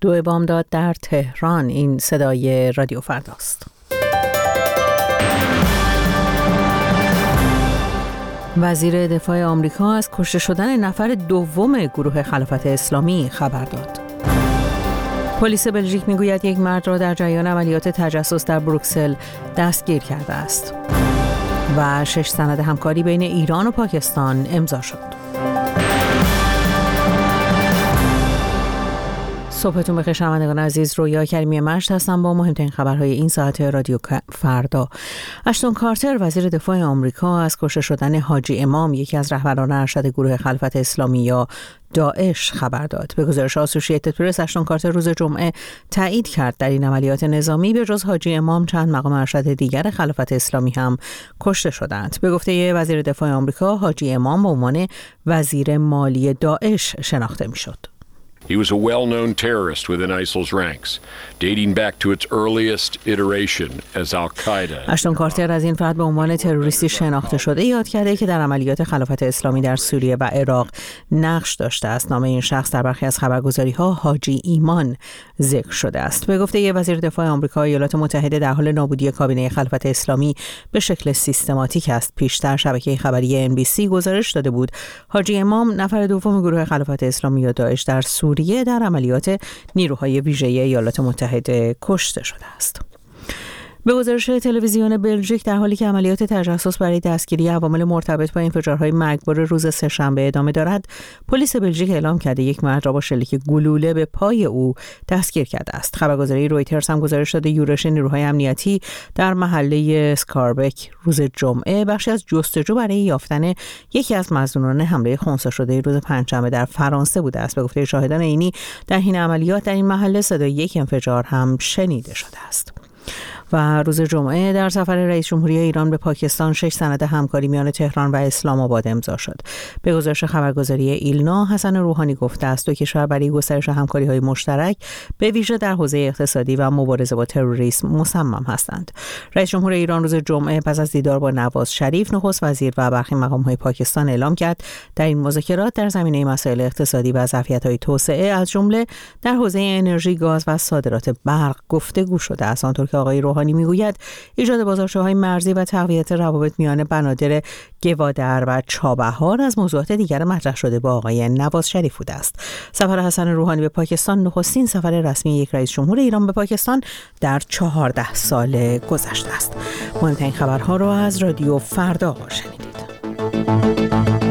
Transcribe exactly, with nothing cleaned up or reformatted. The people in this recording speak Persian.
دو بامداد در تهران. این صدای رادیو فرداست. وزیر دفاع آمریکا از کشته شدن نفر دوم گروه خلافت اسلامی خبر داد. پلیس بلژیک میگوید یک مرد را در جریان عملیات تجسس در بروکسل دستگیر کرده است. و شش سند همکاری بین ایران و پاکستان امضا شد. صبحتون بخیر شنوندگان عزیز، رویا کریمی مشت هستم با مهمترین خبرهای این ساعت رادیو فردا. اشتون کارتر وزیر دفاع آمریکا از کشته شدن حاجی امام، یکی از رهبران ارشد گروه خلافت اسلامی یا داعش خبر داد. به گزارش آسوشییتد پرس، اشتون کارتر روز جمعه تایید کرد در این عملیات نظامی به جز حاجی امام چند مقام ارشد دیگر خلافت اسلامی هم کشته شدند. به گفته وزیر دفاع آمریکا، حاجی امام به عنوان وزیر مالی داعش شناخته میشد. He was a well-known terrorist within ISIL's ranks, dating back to its earliest iteration as Al-Qaeda. اشتون کارتر از این فرد به عنوان تروریستی شناخته شده یاد کرده که در عملیات خلافت اسلامی در سوریه و عراق نقش داشته است. نام این شخص در برخی از خبرگزاری‌ها حاجی ایمان ذکر شده است. به گفته وزیر دفاع آمریکا، ایالات متحده در حال نابودی کابینه خلافت اسلامی به شکل سیستماتیک است. پیشتر شبکه خبری ان بی سی گزارش داده بود حاجی امام نفر دوم گروه خلافت اسلامی یا داعش در سوریه در عملیات نیروهای ویژه ایالات متحده کشته شده است. به گزارش تلویزیون بلژیک، در حالی که عملیات تجسس برای دستگیری عوامل مرتبط با انفجارهای مرگبار روز سه‌شنبه ادامه دارد، پلیس بلژیک اعلام کرده یک مرد را با شلیک گلوله به پای او دستگیر کرده است. خبرگزاری رویترز هم گزارش داده یورش نیروهای امنیتی در محله اسکاربک روز جمعه بخشی از جستجو برای یافتن یکی از مظنونان حمله خنثی شده روز پنجشنبه در فرانسه بوده است. به گفته شاهدان عینی، در حین عملیات در این محله صدای یک انفجار هم شنیده شده است. و روز جمعه در سفر رئیس جمهوری ایران به پاکستان شش سند همکاری میان تهران و اسلام آباد امضا شد. به گزارش خبرگزاری ایلنا، حسن روحانی گفته است دو کشور برای گسترش همکاری‌های مشترک به ویژه در حوزه اقتصادی و مبارزه با تروریسم مصمم هستند. رئیس جمهور ایران روز جمعه پس از دیدار با نواز شریف، نخست وزیر و برخی مقام‌های پاکستان اعلام کرد در این مذاکرات در زمینه مسائل اقتصادی و ظرفیت‌های توسعه از جمله در حوزه انرژی، گاز و صادرات برق گفتگو شده است. آنطور که آقای روحانی میگوید ایجاد بازارچه‌های مرزی و تقویت روابط میان بنادر گوادر و چابهار از موضوعات دیگر مطرح شده با آقای نواز شریف بوده است. سفر حسن روحانی به پاکستان نخستین سفر رسمی یک رئیس جمهور ایران به پاکستان در چهارده سال گذشته است. مهمترین خبرها را از رادیو فردا شنیدید.